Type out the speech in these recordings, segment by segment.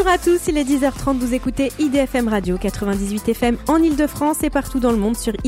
Bonjour à tous, il est 10h30, vous écoutez IDFM Radio 98 FM en Ile-de-France et partout dans le monde sur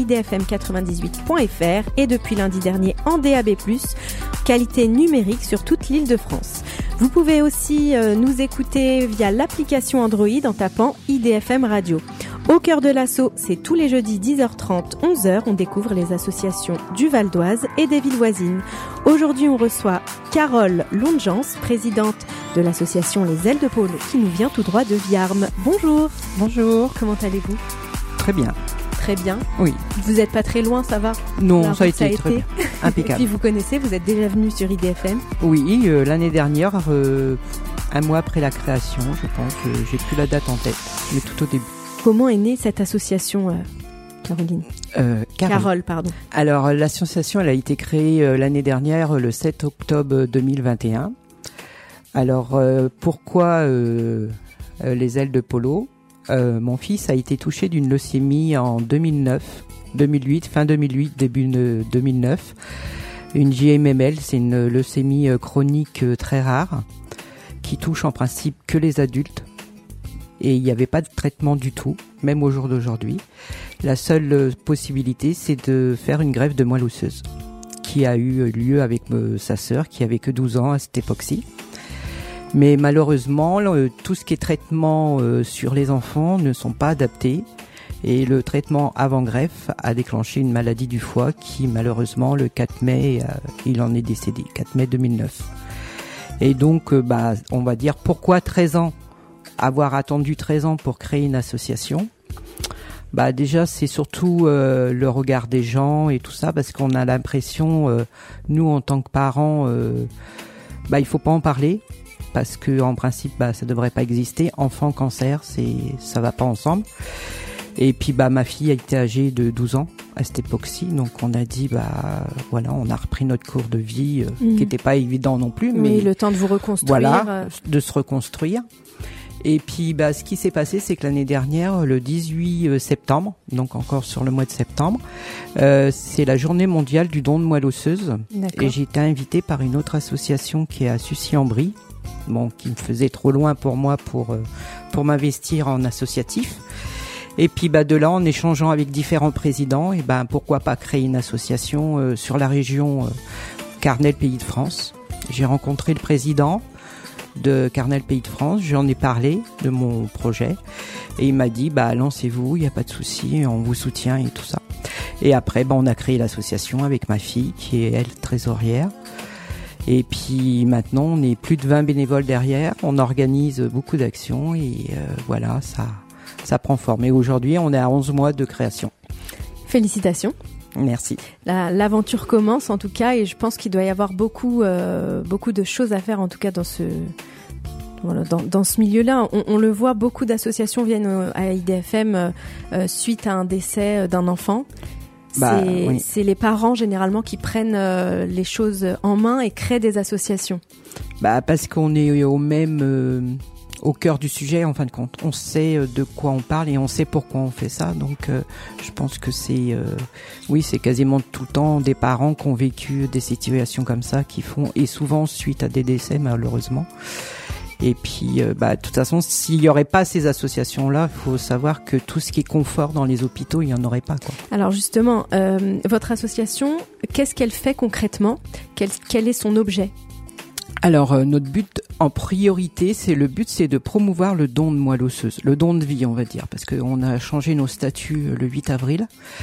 idfm98.fr et depuis lundi dernier en DAB+, qualité numérique sur toute l'Île-de-France. Vous pouvez aussi nous écouter via l'application Android en tapant IDFM Radio. Au cœur de l'assaut, c'est tous les jeudis 10h30, 11h, on découvre les associations du Val d'Oise et des villes voisines. Aujourd'hui, on reçoit Carole Longeance, présidente de l'association Les Ailes de Polo, qui nous vient tout droit de Viarmes. Bonjour. Bonjour. Comment allez-vous ? Très bien. Très bien. Oui. Vous n'êtes pas très loin, ça va ? Non, ça a été très bien. Impeccable. Et puis vous connaissez, vous êtes déjà venu sur IDFM ? Oui, l'année dernière, un mois après la création, je pense. J'ai plus la date en tête, mais tout au début. Comment est née cette association, Caroline ? Carole, pardon. Alors, l'association, elle a été créée l'année dernière, le 7 octobre 2021. Alors, pourquoi les ailes de polo ? Mon fils a été touché d'une leucémie en 2008, fin 2008, début 2009. Une JMML, c'est une leucémie chronique très rare qui touche en principe que les adultes. Et il n'y avait pas de traitement du tout, même au jour d'aujourd'hui. La seule possibilité, c'est de faire une greffe de moelle osseuse, qui a eu lieu avec sa sœur, qui avait que 12 ans à cette époque-ci. Mais malheureusement, tout ce qui est traitement sur les enfants ne sont pas adaptés. Et le traitement avant greffe a déclenché une maladie du foie qui, malheureusement, le 4 mai, il en est décédé, 4 mai 2009. Et donc, on va dire, pourquoi 13 ans ? Avoir attendu 13 ans pour créer une association, déjà c'est surtout le regard des gens et tout ça, parce qu'on a l'impression, nous en tant que parents, il faut pas en parler, parce que en principe ça devrait pas exister. Enfant, cancer, ça va pas ensemble. Et puis ma fille a été âgée de 12 ans à cette époque-ci, donc on a dit on a repris notre cours de vie qui n'était pas évident non plus, mais le temps de vous reconstruire, de se reconstruire. Et puis, ce qui s'est passé, c'est que l'année dernière, le 18 septembre, donc encore sur le mois de septembre, c'est la journée mondiale du don de moelle osseuse. D'accord. Et j'ai été invitée par une autre association qui est à Sucy-en-Brie, qui me faisait trop loin pour moi pour m'investir en associatif. Et puis, de là, en échangeant avec différents présidents, et pourquoi pas créer une association sur la région Carnel Pays de France. J'ai rencontré le président de Carnel Pays de France, j'en ai parlé de mon projet et il m'a dit lancez-vous, il n'y a pas de souci, on vous soutient et tout ça. Et après on a créé l'association avec ma fille qui est elle trésorière. Et puis maintenant on est plus de 20 bénévoles derrière, on organise beaucoup d'actions et ça prend forme. Et aujourd'hui on est à 11 mois de création. Félicitations. Merci. L'aventure commence en tout cas et je pense qu'il doit y avoir beaucoup de choses à faire en tout cas dans ce milieu-là. On le voit, beaucoup d'associations viennent à IDFM suite à un décès d'un enfant. C'est les parents généralement qui prennent les choses en main et créent des associations. Parce qu'on est au cœur du sujet, en fin de compte. On sait de quoi on parle et on sait pourquoi on fait ça. Donc, je pense que c'est quasiment tout le temps des parents qui ont vécu des situations comme ça, qui font, et souvent suite à des décès, malheureusement. Et puis, de toute façon, s'il y aurait pas ces associations-là, il faut savoir que tout ce qui est confort dans les hôpitaux, il y en aurait pas, quoi. Alors justement, votre association, qu'est-ce qu'elle fait concrètement ? Quel est son objet ? Alors, notre but en priorité, c'est de promouvoir le don de moelle osseuse, le don de vie, on va dire, parce qu'on a changé nos statuts le 8 avril.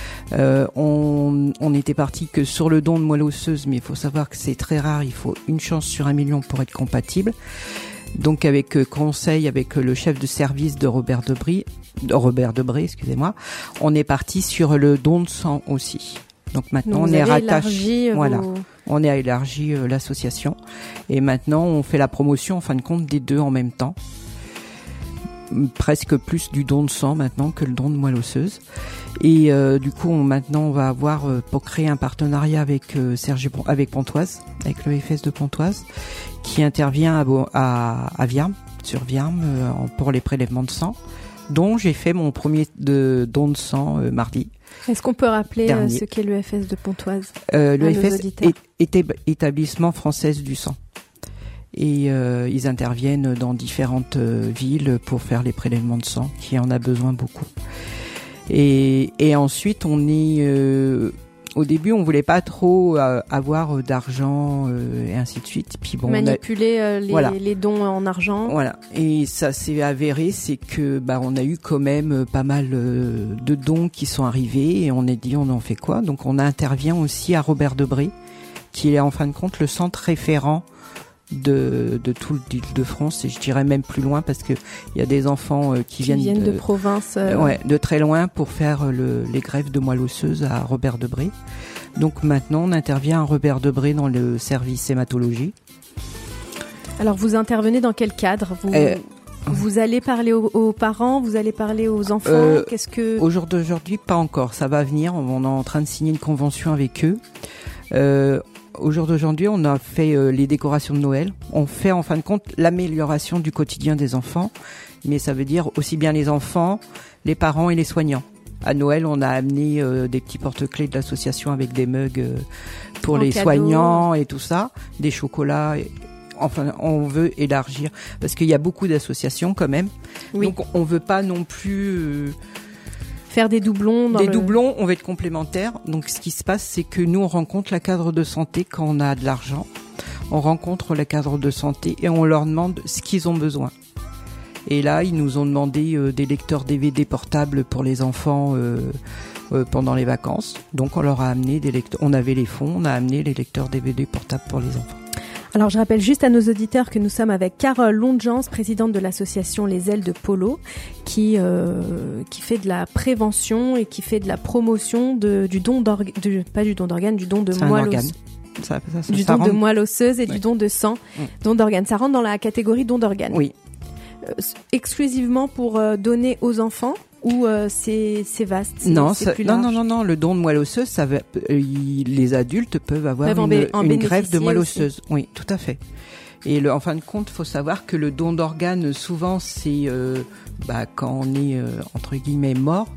On était parti que sur le don de moelle osseuse, mais il faut savoir que c'est très rare, il faut une chance sur 1 million pour être compatible. Donc avec conseil, avec le chef de service de Robert Debré, excusez-moi, on est parti sur le don de sang aussi. Donc maintenant on est rattaché, on a élargi l'association et maintenant on fait la promotion en fin de compte des deux en même temps. Presque plus du don de sang maintenant que le don de moelle osseuse. Et du coup maintenant on va avoir pour créer un partenariat avec avec Pontoise, avec le FS de Pontoise, qui intervient à Viarmes, sur Viarmes pour les prélèvements de sang, dont j'ai fait mon premier don de sang mardi. Est-ce qu'on peut rappeler ce qu'est l'EFS de Pontoise? L'EFS est établissement française du sang. Et ils interviennent dans différentes villes pour faire les prélèvements de sang, qui en a besoin beaucoup. Et ensuite, on est... au début, on voulait pas trop avoir d'argent et ainsi de suite. Puis bon, manipuler les dons en argent. Voilà. Et ça s'est avéré, c'est que on a eu quand même pas mal de dons qui sont arrivés et on a dit on en fait quoi. Donc on intervient aussi à Robert-Debré, qui est en fin de compte le centre référent de tout l'Île-de-France, et je dirais même plus loin parce que il y a des enfants qui viennent de province, de très loin pour faire les greffes de moelle osseuse à Robert-Debré. Donc maintenant on intervient à Robert-Debré dans le service hématologie. Alors vous intervenez dans quel cadre? Vous allez parler aux parents, vous allez parler aux enfants. Qu'est-ce que... Au jour d'aujourd'hui, pas encore. Ça va venir. On est en train de signer une convention avec eux. Au jour d'aujourd'hui, on a fait les décorations de Noël. On fait en fin de compte l'amélioration du quotidien des enfants, mais ça veut dire aussi bien les enfants, les parents et les soignants. À Noël, on a amené des petits porte-clés de l'association avec des mugs pour les soignants et tout ça, des chocolats. Enfin, on veut élargir parce qu'il y a beaucoup d'associations quand même. Oui. Donc, on veut pas non plus faire des doublons. Doublons, on veut être complémentaires. Donc, ce qui se passe, c'est que nous, on rencontre la cadre de santé quand on a de l'argent. On rencontre la cadre de santé et on leur demande ce qu'ils ont besoin. Et là, ils nous ont demandé des lecteurs DVD portables pour les enfants pendant les vacances. Donc, on leur a amené des lecteurs. On avait les fonds, on a amené les lecteurs DVD portables pour les enfants. Alors, je rappelle juste à nos auditeurs que nous sommes avec Carole Longans, présidente de l'association Les Ailes de Polo, qui fait de la prévention et qui fait de la promotion du don d'organes, pas du don d'organes, du don de moelle osseuse. Du don de moelle osseuse et du don de sang, don d'organes. Ça rentre dans la catégorie don d'organes. Oui. Exclusivement pour donner aux enfants ou c'est vaste? Non, le don de moelle osseuse, les adultes peuvent avoir une greffe de moelle osseuse. Oui, tout à fait. Et en fin de compte, faut savoir que le don d'organes, souvent, c'est quand on est entre guillemets mort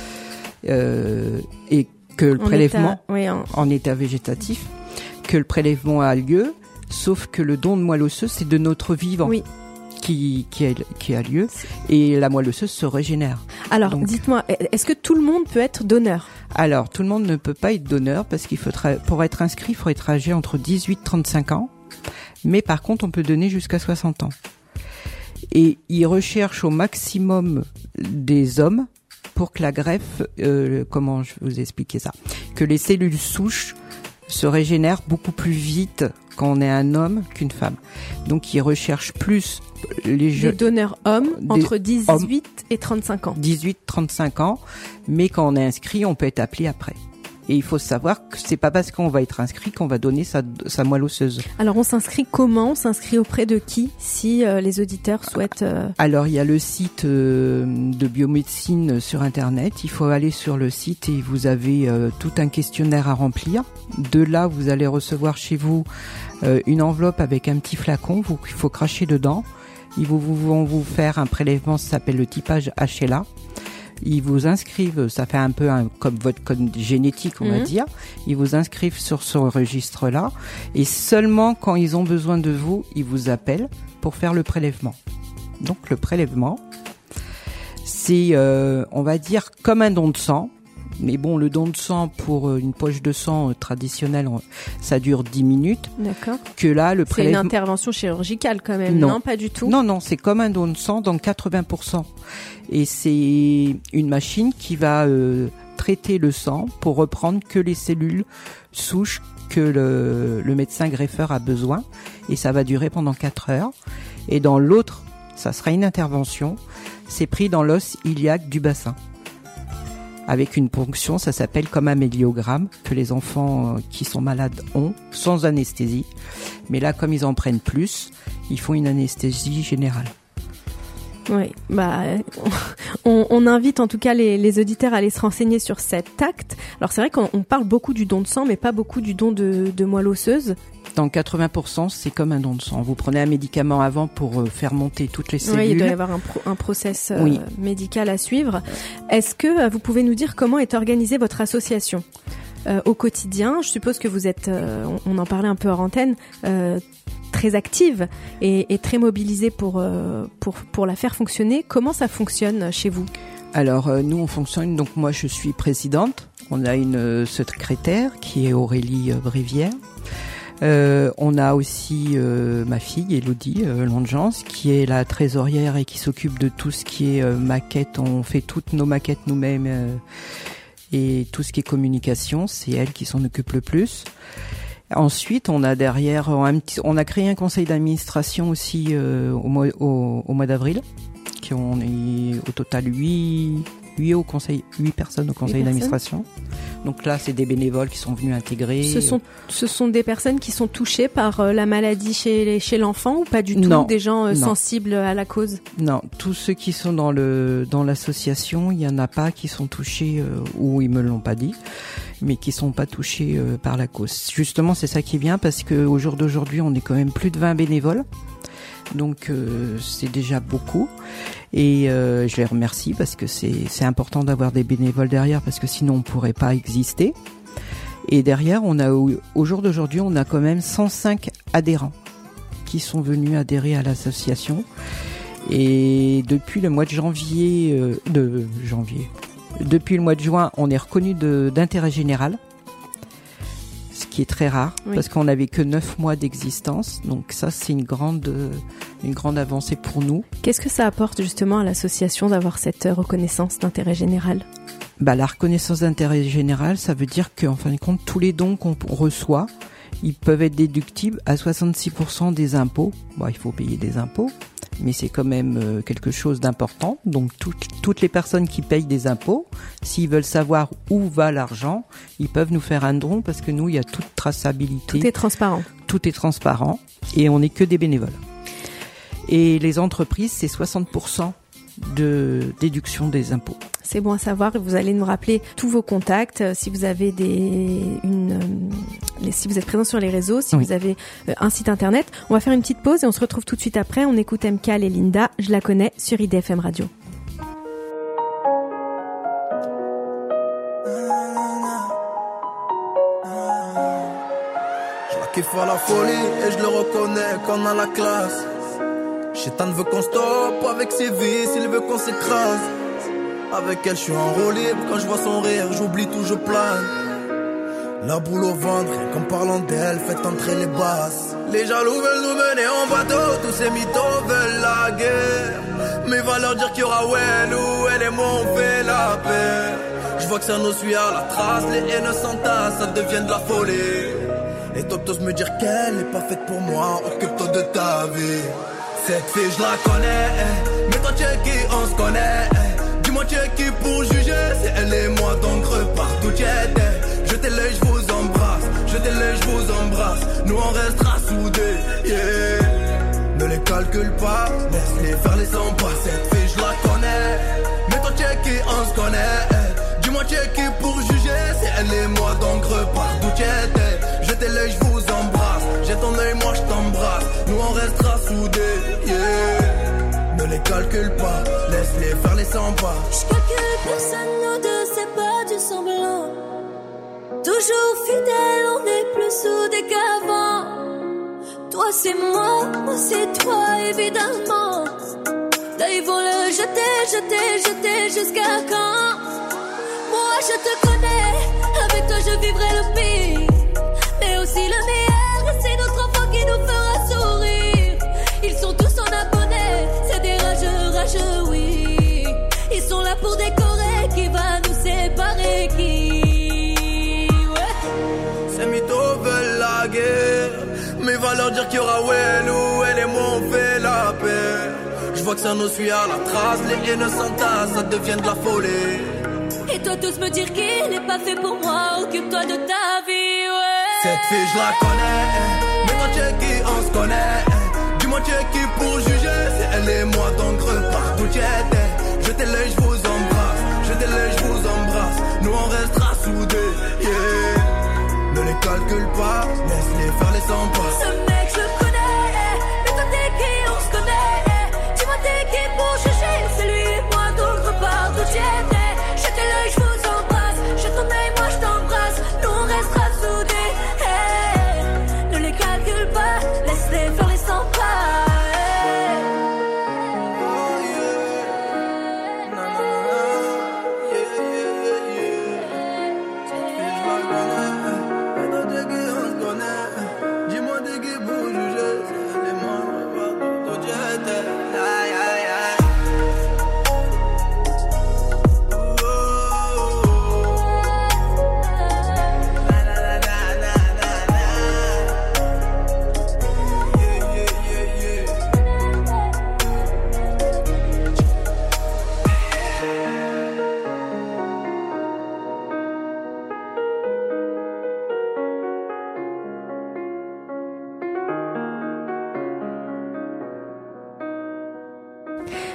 et que le prélèvement en état végétatif, que le prélèvement a lieu, sauf que le don de moelle osseuse, c'est de notre vivant. Oui. Qui a lieu et la moelle osseuse se régénère. Alors, dites-moi, est-ce que tout le monde peut être donneur? Alors, tout le monde ne peut pas être donneur parce qu'il faut pour être inscrit, il faut être âgé entre 18 et 35 ans. Mais par contre, on peut donner jusqu'à 60 ans. Et ils recherchent au maximum des hommes pour que la greffe, comment je vais vous expliquer ça, que les cellules souches se régénèrent beaucoup plus vite quand on est un homme qu'une femme. Donc, ils recherchent plus des donneurs hommes entre 18 et 35 ans. 18-35 ans, mais quand on est inscrit, on peut être appelé après. Et il faut savoir que c'est pas parce qu'on va être inscrit qu'on va donner sa moelle osseuse. Alors, on s'inscrit comment? On s'inscrit auprès de qui si les auditeurs souhaitent... Alors, il y a le site de biomédecine sur Internet. Il faut aller sur le site et vous avez tout un questionnaire à remplir. De là, vous allez recevoir chez vous une enveloppe avec un petit flacon. Il faut cracher dedans. Ils vont vous faire un prélèvement, ça s'appelle le typage HLA. Ils vous inscrivent, ça fait un peu comme votre code génétique, on va dire. Ils vous inscrivent sur ce registre-là. Et seulement quand ils ont besoin de vous, ils vous appellent pour faire le prélèvement. Donc le prélèvement, c'est, on va dire, comme un don de sang. Mais bon, le don de sang pour une poche de sang traditionnelle, ça dure 10 minutes. D'accord. Que là, le prélèvement... C'est une intervention chirurgicale quand même, non, pas du tout? Non, c'est comme un don de sang dans 80%. Et c'est une machine qui va traiter le sang pour reprendre que les cellules souches que le médecin greffeur a besoin. Et ça va durer pendant 4 heures. Et dans l'autre, ça sera une intervention. C'est pris dans l'os iliaque du bassin. Avec une ponction, ça s'appelle comme un méliogramme que les enfants qui sont malades ont, sans anesthésie. Mais là, comme ils en prennent plus, ils font une anesthésie générale. Oui, on invite en tout cas les auditeurs à aller se renseigner sur cet acte. Alors c'est vrai qu'on parle beaucoup du don de sang, mais pas beaucoup du don de moelle osseuse. Dans 80%, c'est comme un don de sang. Vous prenez un médicament avant pour faire monter toutes les cellules. Oui, il doit y avoir un process médical à suivre. Est-ce que vous pouvez nous dire comment est organisée votre association au quotidien? Je suppose que vous êtes, on en parlait un peu hors antenne, très active et très mobilisée pour la faire fonctionner. Comment ça fonctionne chez vous ? Alors nous on fonctionne, donc moi je suis présidente, on a une secrétaire qui est Aurélie Brévière, on a aussi ma fille Elodie Longeance qui est la trésorière et qui s'occupe de tout ce qui est maquette, on fait toutes nos maquettes nous-mêmes et tout ce qui est communication, c'est elle qui s'en occupe le plus. Ensuite, on a derrière, on a créé un conseil d'administration aussi au mois d'avril. On est au total 8 personnes au conseil d'administration. Donc là, c'est des bénévoles qui sont venus intégrer. Ce sont des personnes qui sont touchées par la maladie chez l'enfant ou pas du tout? Non, des gens sensibles à la cause? Non, tous ceux qui sont dans l'association, il y en a pas qui sont touchés ou ils me l'ont pas dit, mais qui sont pas touchés par la cause. Justement, c'est ça qui est bien parce que au jour d'aujourd'hui, on est quand même plus de 20 bénévoles. Donc c'est déjà beaucoup et je les remercie parce que c'est important d'avoir des bénévoles derrière parce que sinon on pourrait pas exister. Et derrière, au jour d'aujourd'hui, on a quand même 105 adhérents qui sont venus adhérer à l'association. Et depuis le mois de depuis le mois de juin, on est reconnu d'intérêt général. Ce qui est très rare, parce qu'on n'avait que 9 mois d'existence. Donc ça, c'est une grande avancée pour nous. Qu'est-ce que ça apporte justement à l'association d'avoir cette reconnaissance d'intérêt général ? La reconnaissance d'intérêt général, ça veut dire qu'en fin de compte, tous les dons qu'on reçoit, ils peuvent être déductibles à 66% des impôts. Il faut payer des impôts, mais c'est quand même quelque chose d'important. Donc toutes les personnes qui payent des impôts, s'ils veulent savoir où va l'argent, ils peuvent nous faire un don parce que nous, il y a toute traçabilité. Tout est transparent. Tout est transparent et on n'est que des bénévoles. Et les entreprises, c'est 60% de déduction des impôts. C'est bon à savoir. Vous allez nous rappeler tous vos contacts. Si vous avez si vous êtes présent sur les réseaux, si vous avez un site internet. On va faire une petite pause et on se retrouve tout de suite après. On écoute MKAL et Linda. Je la connais sur IDFM Radio. Je la kiffe à la folie et je le reconnais quand on a la classe. Chétan veut qu'on stoppe avec ses vices, il veut qu'on s'écrase. Avec elle, je suis en roue libre. Quand je vois son rire, j'oublie tout, je plane. La boule au ventre, rien qu'en parlant d'elle, faites entrer les basses. Les jaloux veulent nous mener en bateau, tous ces mythos veulent la guerre. Mais va leur dire qu'il y aura elle ou elle et moi on fait la paix. Je vois que ça nous suit à la trace, les haines s'entassent, ça devient de la folie. Et toi t'oses me dire qu'elle est pas faite pour moi, occupe-toi de ta vie. Cette fille je la connais, mais toi tu es qui, on se connaît. Dis-moi tu es qui pour juger, c'est elle et moi donc repars d'où tu étais. Jetez l'œil, je vous embrasse, jetez l'œil, je vous embrasse. Nous on restera soudés, yeah. Ne les calcule pas, laisse-les faire les 100 pas. Cette fille je la connais, mais toi tu es qui, on se connaît. Dis-moi tu es qui pour juger, c'est elle et moi donc repars d'où tu étais. Jetez l'œil, je vous embrasse, jette ton œil, moi je t'embrasse. Nous on restera soudés, yeah. Ne les calcule pas, laisse-les faire les 100 pas. Je calcule personne, nous deux c'est pas du semblant. Toujours fidèle, on est plus soudés qu'avant. Toi c'est moi c'est toi évidemment. Là ils vont le jeter jusqu'à quand? Moi je te connais, avec toi je vivrai le pire, mais aussi le meilleur, et c'est notre enfant qui nous fera sourire. Ils sont tous en abonnés, c'est des rageux, oui. Ils sont là pour décorer, qui va nous séparer, qui, ouais. Ces mythos veulent la guerre, mais va leur dire qu'il y aura elle ou elle et moi on fait la paix. Je vois que ça nous suit à la trace, les haines s'entassent, ça devient de la folie. Et toi tous me dire qu'il n'est pas fait pour moi, occupe-toi de ta vie, ouais. Cette fille je la connais, mais toi tu es qui, on se connaît. Dis-moi tu es qui pour juger, c'est elle et moi donc repars d'où tu étais. Jetez l'œil, je vous embrasse, jetez l'œil, je vous embrasse. Nous on restera soudés, yeah. Ne les calcule pas, laisse-les faire les 100 pas. Ce mec je le connais, mais toi t'es qui, on se connaît. Dis-moi t'es qui pour juger, c'est lui et moi donc repars d'où tu étais. Jetez l'œil, je vous embrasse, jette ton œil, moi je t'embrasse. Nous on restera soudés, hey. Ne les calcule pas, laisse-les faire les 100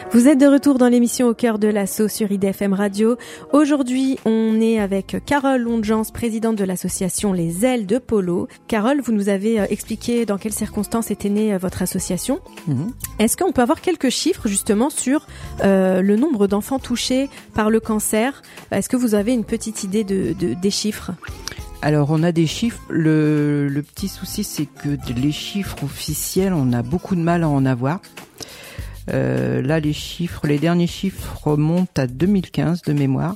Vous êtes de retour dans l'émission Au cœur de l'assaut sur IDFM Radio. Aujourd'hui, on est avec Carole Longeance, présidente de l'association Les Ailes de Polo. Carole, vous nous avez expliqué dans quelles circonstances était née votre association. Est-ce qu'on peut avoir quelques chiffres justement sur le nombre d'enfants touchés par le cancer? Est-ce que vous avez une petite idée des chiffres? Alors on a des chiffres, le petit souci c'est que les chiffres officiels, on a beaucoup de mal à en avoir. Là les derniers chiffres remontent à 2015 de mémoire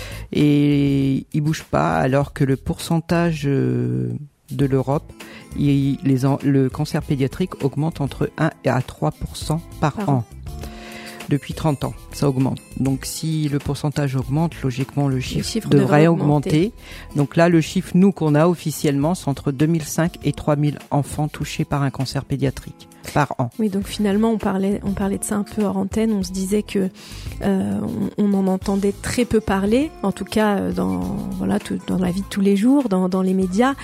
et ils bougent pas, alors que le pourcentage de l'Europe, le cancer pédiatrique augmente entre 1 à 3% par an. Depuis 30 ans, ça augmente. Donc si le pourcentage augmente, logiquement le chiffre devrait augmenter. Donc là, le chiffre, nous, qu'on a officiellement, c'est entre 2005 et 3000 enfants touchés par un cancer pédiatrique par an. Oui, donc finalement, on parlait de ça un peu hors antenne. On se disait que on en entendait très peu parler, en tout cas dans la vie de tous les jours, dans les médias.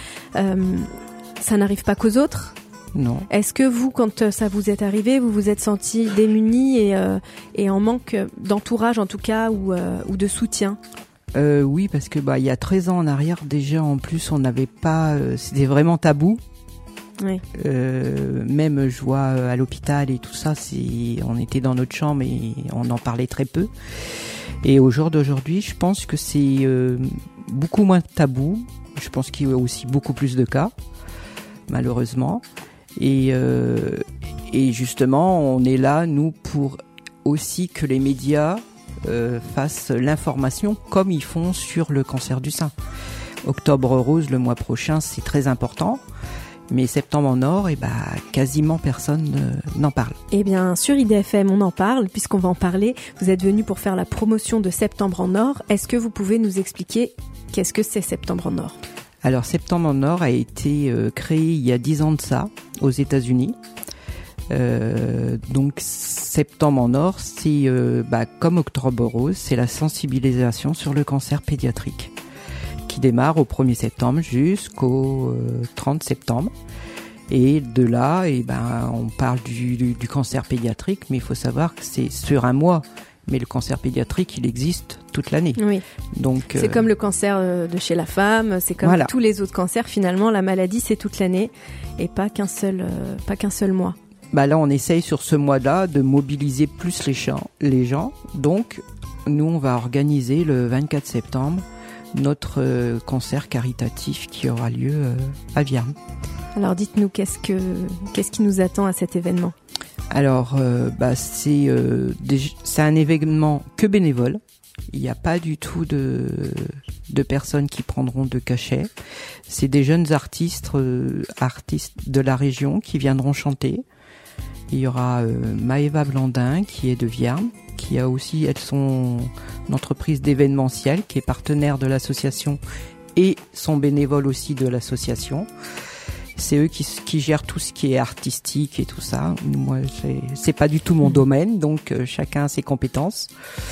Ça n'arrive pas qu'aux autres. Non. Est-ce que vous, quand ça vous est arrivé, vous vous êtes senti démuni et en manque d'entourage en tout cas ou de soutien? Oui, parce que il y a 13 ans en arrière déjà, en plus on n'avait pas, c'était vraiment tabou. Oui. Même je vois à l'hôpital et tout ça, on était dans notre chambre et on en parlait très peu. Et au jour d'aujourd'hui, je pense que c'est beaucoup moins tabou. Je pense qu'il y a aussi beaucoup plus de cas, malheureusement. Et justement, on est là, nous, pour aussi que les médias fassent l'information comme ils font sur le cancer du sein. Octobre Rose, le mois prochain, c'est très important. Mais Septembre en Or, quasiment personne n'en parle. Eh bien, sur IDFM, on en parle, puisqu'on va en parler. Vous êtes venu pour faire la promotion de Septembre en Or. Est-ce que vous pouvez nous expliquer qu'est-ce que c'est Septembre en Or ? Alors, Septembre en Or a été créé il y a 10 ans de ça, aux États-Unis. Donc, Septembre en Or, c'est comme Octobre Rose, c'est la sensibilisation sur le cancer pédiatrique, qui démarre au 1er septembre jusqu'au 30 septembre. Et de là, on parle du cancer pédiatrique, mais il faut savoir que c'est sur un mois. Mais le cancer pédiatrique, il existe toute l'année. Oui. Donc, c'est comme le cancer de chez la femme, c'est comme tous les autres cancers. Finalement, la maladie, c'est toute l'année et pas qu'un seul mois. Là, on essaye sur ce mois-là de mobiliser plus les gens. Donc, nous, on va organiser le 24 septembre notre concert caritatif qui aura lieu à Vierne. Alors, dites-nous, qu'est-ce qui nous attend à cet événement ? Alors, c'est un événement que bénévole. Il n'y a pas du tout de personnes qui prendront de cachet. C'est des jeunes artistes de la région qui viendront chanter. Il y aura Maëva Blandin qui est de Vierne, qui a aussi, elles sont une entreprise d'événementiel qui est partenaire de l'association et sont bénévoles aussi de l'association. C'est eux qui gèrent tout ce qui est artistique et tout ça. Moi, c'est pas du tout mon domaine, donc chacun a ses compétences.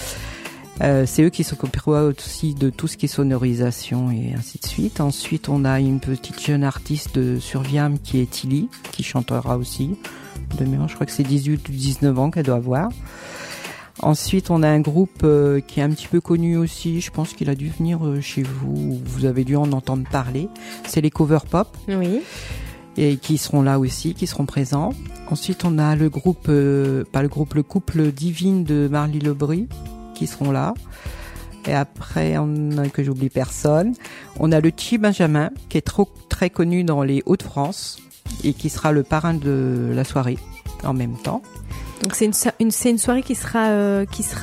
C'est eux qui s'occuperont aussi de tout ce qui est sonorisation et ainsi de suite. Ensuite, on a une petite jeune artiste sur Vierne qui est Tilly, qui chantera aussi. Je crois que c'est 18 ou 19 ans qu'elle doit avoir. Ensuite, on a un groupe qui est un petit peu connu aussi. Je pense qu'il a dû venir chez vous. Vous avez dû en entendre parler. C'est les Cover Pop. Oui. Et qui seront là aussi, qui seront présents. Ensuite, on a le groupe, le couple Divine de Marly Lebris, qui seront là. Et après, que j'oublie personne, on a le Chi Benjamin, qui est très connu dans les Hauts-de-France et qui sera le parrain de la soirée en même temps. Donc c'est une soirée qui sera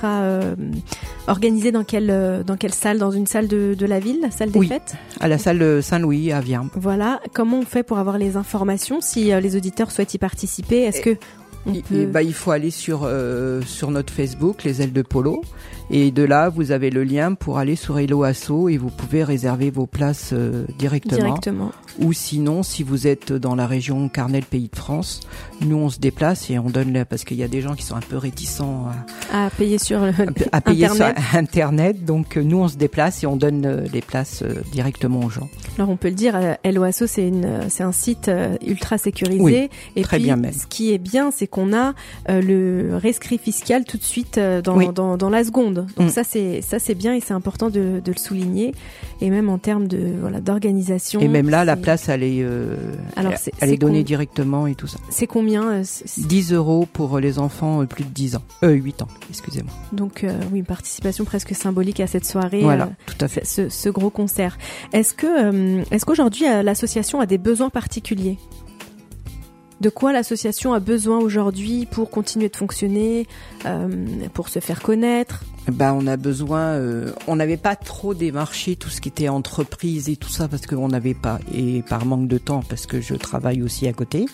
organisée dans quelle salle? Dans une salle de la ville, la salle des fêtes? À la salle Saint-Louis à Vierne. Voilà. Comment on fait pour avoir les informations si les auditeurs souhaitent y participer? Est-ce que il faut aller sur notre Facebook, Les Ailes de Polo, Et de là, vous avez le lien pour aller sur Hello Asso et vous pouvez réserver vos places directement. Ou sinon, si vous êtes dans la région Carnel, Pays de France, nous on se déplace et on donne, parce qu'il y a des gens qui sont un peu réticents à payer sur Internet. Donc nous on se déplace et on donne les places directement aux gens. Alors on peut le dire, Hello Asso c'est un site ultra sécurisé. Oui, et très puis, bien même. Ce qui est bien, c'est qu'on a le rescrit fiscal tout de suite dans la seconde. Donc ça c'est bien et c'est important de le souligner. Et même en termes d'organisation. Et même là, la place, elle est donnée directement et tout ça. C'est combien 10 € pour les enfants plus de 8 ans, excusez-moi. Donc une participation presque symbolique à cette soirée. Voilà, tout à fait. Ce gros concert. Est-ce qu'aujourd'hui l'association a des besoins particuliers ? De quoi l'association a besoin aujourd'hui pour continuer de fonctionner, pour se faire connaître ? On a besoin, on n'avait pas trop démarché tout ce qui était entreprise et tout ça parce qu'on n'avait pas, et par manque de temps parce que je travaille aussi à côté.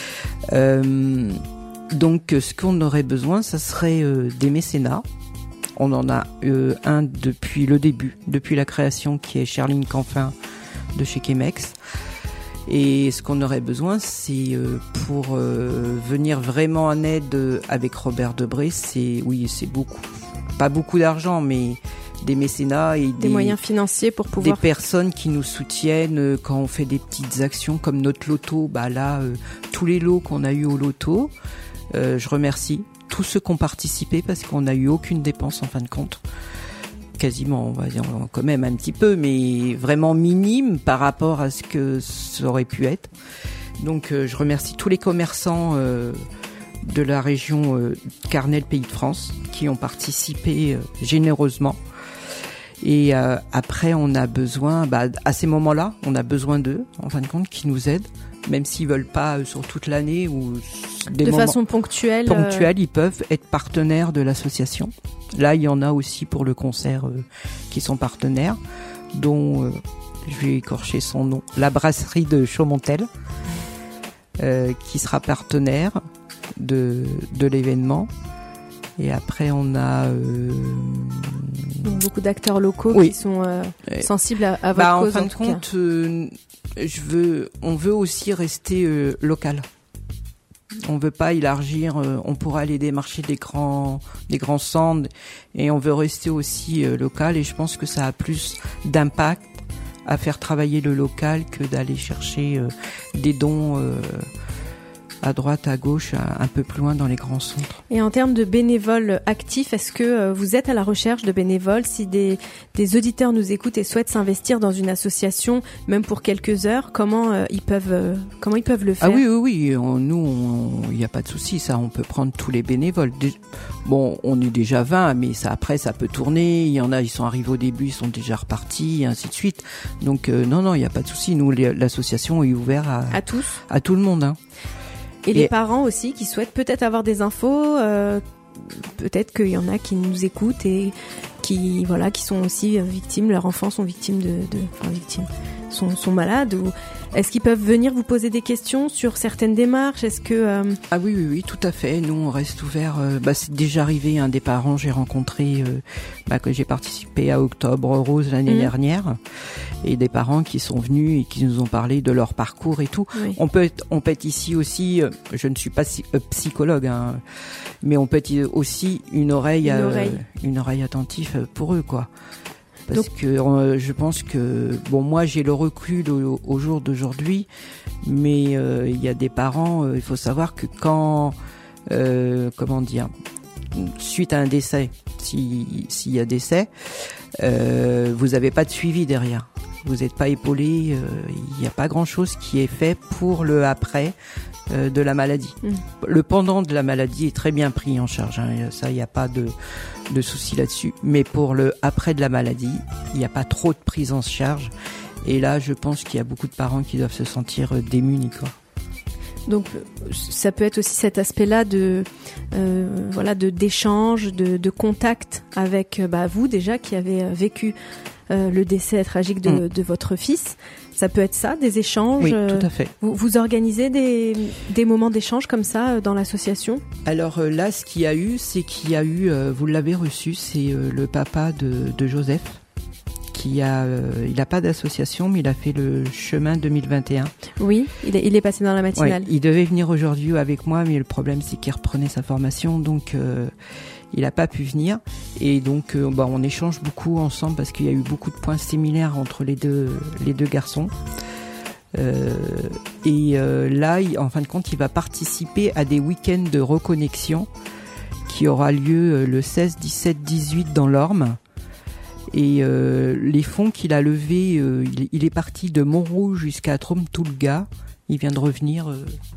Donc ce qu'on aurait besoin, ça serait des mécénats. On en a un depuis le début, depuis la création, qui est Charline Canfin de chez Chemex. Et ce qu'on aurait besoin, c'est pour venir vraiment en aide avec Robert Debré, c'est beaucoup. Pas beaucoup d'argent, mais des mécénats et des moyens financiers pour pouvoir... Des personnes qui nous soutiennent quand on fait des petites actions comme notre loto. Tous les lots qu'on a eu au loto, je remercie tous ceux qui ont participé parce qu'on n'a eu aucune dépense en fin de compte. Quasiment, on va dire quand même un petit peu, mais vraiment minime par rapport à ce que ça aurait pu être. Donc je remercie tous les commerçants de la région Carnel, Pays de France, qui ont participé généreusement. Et après, on a besoin, à ces moments-là, on a besoin d'eux, en fin de compte, qui nous aident, même s'ils veulent pas sur toute l'année ou de façon ponctuelle. Ils peuvent être partenaires de l'association. Là, il y en a aussi pour le concert qui sont partenaires, dont je vais écorcher son nom, la brasserie de Chaumontel, qui sera partenaire de l'événement. Et après, on a beaucoup d'acteurs locaux qui sont sensibles à votre cause. En fin de compte, on veut aussi rester local. On veut pas élargir. On pourra aller démarcher des grands centres, et on veut rester aussi local. Et je pense que ça a plus d'impact à faire travailler le local que d'aller chercher des dons à droite, à gauche, un peu plus loin dans les grands centres. Et en termes de bénévoles actifs, est-ce que vous êtes à la recherche de bénévoles? Si des auditeurs nous écoutent et souhaitent s'investir dans une association, même pour quelques heures, comment ils peuvent le faire? Ah oui, nous, il n'y a pas de souci, ça, on peut prendre tous les bénévoles. Bon, on est déjà 20, mais après, ça peut tourner. Il y en a, ils sont arrivés au début, ils sont déjà repartis, et ainsi de suite. Donc, non, il n'y a pas de souci. Nous, l'association est ouverte à tous, à tout le monde, hein. Et les parents aussi qui souhaitent peut-être avoir des infos, peut-être qu'il y en a qui nous écoutent et qui sont aussi victimes, leurs enfants sont victimes sont malades, ou est-ce qu'ils peuvent venir vous poser des questions sur certaines démarches? Est-ce que Ah oui, tout à fait. Nous, on reste ouvert. C'est déjà arrivé, des parents, j'ai rencontré que j'ai participé à Octobre Rose l'année dernière, et des parents qui sont venus et qui nous ont parlé de leur parcours et tout. Oui. On peut être ici aussi. Je ne suis pas psychologue, mais on peut être aussi une oreille attentive pour eux, quoi. Parce que je pense que moi j'ai le recul au jour d'aujourd'hui, mais il y a des parents, il faut savoir que quand suite à un décès, s'il y a décès, vous n'avez pas de suivi derrière, vous n'êtes pas épaulé, il n'y a pas grand chose qui est fait pour le après de la maladie. Le pendant de la maladie est très bien pris en charge, ça, il n'y a pas de souci là-dessus, mais pour le après de la maladie, il n'y a pas trop de prise en charge, et là je pense qu'il y a beaucoup de parents qui doivent se sentir démunis, quoi. Donc ça peut être aussi cet aspect-là d'échange, de contact avec vous déjà qui avez vécu le décès tragique de votre fils. Ça peut être ça, des échanges. Oui, tout à fait. Vous organisez des moments d'échange comme ça dans l'association ? Alors là, ce qu'il y a eu, c'est qu'il y a eu, vous l'avez reçu, c'est le papa de Joseph, il n'a pas d'association, mais il a fait le chemin 2021. Oui, il est passé dans la matinale. Ouais, il devait venir aujourd'hui avec moi, mais le problème, c'est qu'il reprenait sa formation, donc il n'a pas pu venir. Et donc, on échange beaucoup ensemble parce qu'il y a eu beaucoup de points similaires entre les deux garçons. Là, en fin de compte, il va participer à des week-ends de reconnexion qui aura lieu le 16, 17, 18 dans l'Orme. Et les fonds qu'il a levés, il est parti de Montrouge jusqu'à Tromtoulga. Il vient de revenir,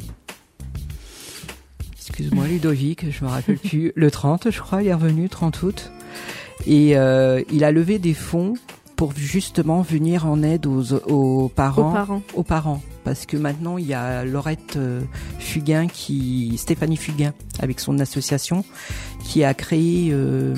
excuse-moi Ludovic, je me rappelle plus, le 30 je crois, il est revenu, 30 août. Et il a levé des fonds pour justement venir en aide aux parents. Parce que maintenant il y a Laurette Stéphanie Fugain, avec son association, qui a créé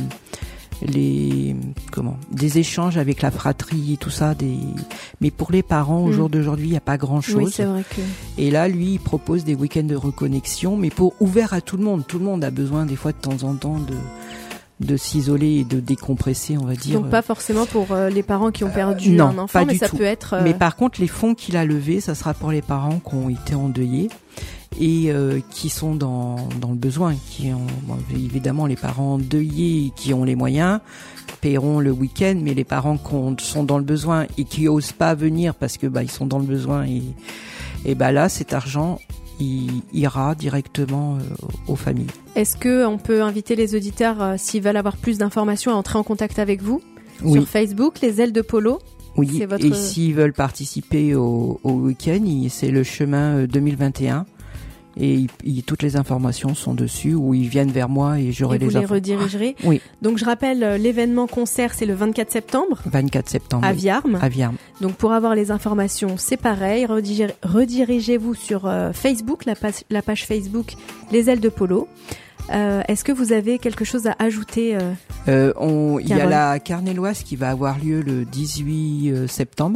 des échanges avec la fratrie et tout ça, mais pour les parents au jour d'aujourd'hui il n'y a pas grand chose. Oui, c'est vrai que... Et là lui il propose des week-ends de reconnexion, mais ouvert à tout le monde a besoin des fois de temps en temps de s'isoler et de décompresser, on va dire. Donc pas forcément pour les parents qui ont perdu un enfant, pas mais du ça tout. peut être... Mais par contre les fonds qu'il a levés, ça sera pour les parents qui ont été endeuillés et qui sont dans le besoin, évidemment les parents endeuillés qui ont les moyens paieront le week-end, mais les parents qui sont dans le besoin et qui osent pas venir parce que ils sont dans le besoin et là cet argent il ira directement aux familles. Est-ce que on peut inviter les auditeurs s'ils veulent avoir plus d'informations à entrer en contact avec vous sur Facebook, les ailes de Polo? Oui, et s'ils veulent participer au week-end, c'est le chemin 2021. Et toutes les informations sont dessus, ou ils viennent vers moi et j'aurai les infos. Vous les redirigerez. Oui. Donc je rappelle, l'événement concert, c'est le 24 septembre. 24 septembre. À Viarmes. À Viarmes. Donc pour avoir les informations, c'est pareil. Redirigez-vous sur Facebook, la page Facebook Les Ailes de Polo. Est-ce que vous avez quelque chose à ajouter il y a la Carnelloise qui va avoir lieu le 18 septembre.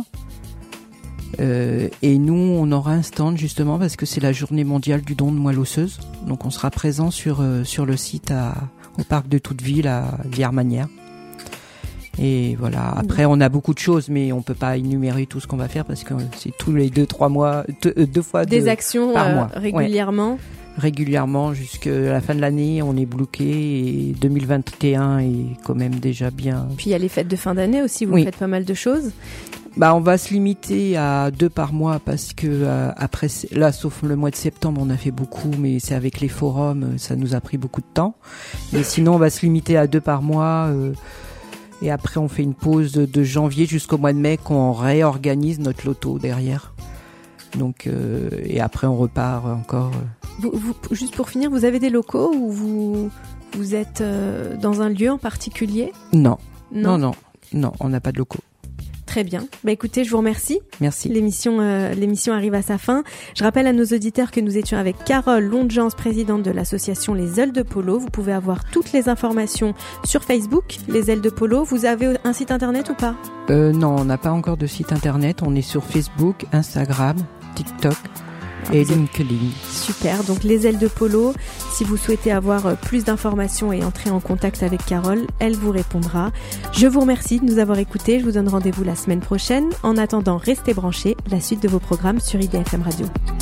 Et nous, on aura un stand justement parce que c'est la journée mondiale du don de moelle osseuse. Donc on sera présent sur le site au parc de Touteville à Viermanière. Et voilà. Après, on a beaucoup de choses, mais on peut pas énumérer tout ce qu'on va faire parce que c'est tous les 2-3 mois, deux fois des actions par mois. Régulièrement. Ouais. Régulièrement jusqu'à la fin de l'année, on est bloqué et 2021 est quand même déjà bien. Puis il y a les fêtes de fin d'année aussi, vous faites pas mal de choses. On va se limiter à 2 par mois parce que après là, sauf le mois de septembre, on a fait beaucoup, mais c'est avec les forums, ça nous a pris beaucoup de temps. Mais sinon, on va se limiter à 2 par mois. Et après, on fait une pause de janvier jusqu'au mois de mai qu'on réorganise notre loto derrière. Donc et après, on repart encore. Vous, juste pour finir, vous avez des locaux ou vous êtes dans un lieu en particulier ? Non, on n'a pas de locaux. Très bien. Écoutez, je vous remercie. Merci. L'émission arrive à sa fin. Je rappelle à nos auditeurs que nous étions avec Carole Longence, présidente de l'association Les Ailes de Polo. Vous pouvez avoir toutes les informations sur Facebook, Les Ailes de Polo. Vous avez un site internet ou pas ? Non, on n'a pas encore de site internet. On est sur Facebook, Instagram, TikTok et LinkedIn. Super, donc Les Ailes de Polo. Si vous souhaitez avoir plus d'informations et entrer en contact avec Carole, elle vous répondra. Je vous remercie de nous avoir écoutés. Je vous donne rendez-vous la semaine prochaine. En attendant, restez branchés. La suite de vos programmes sur IDFM Radio.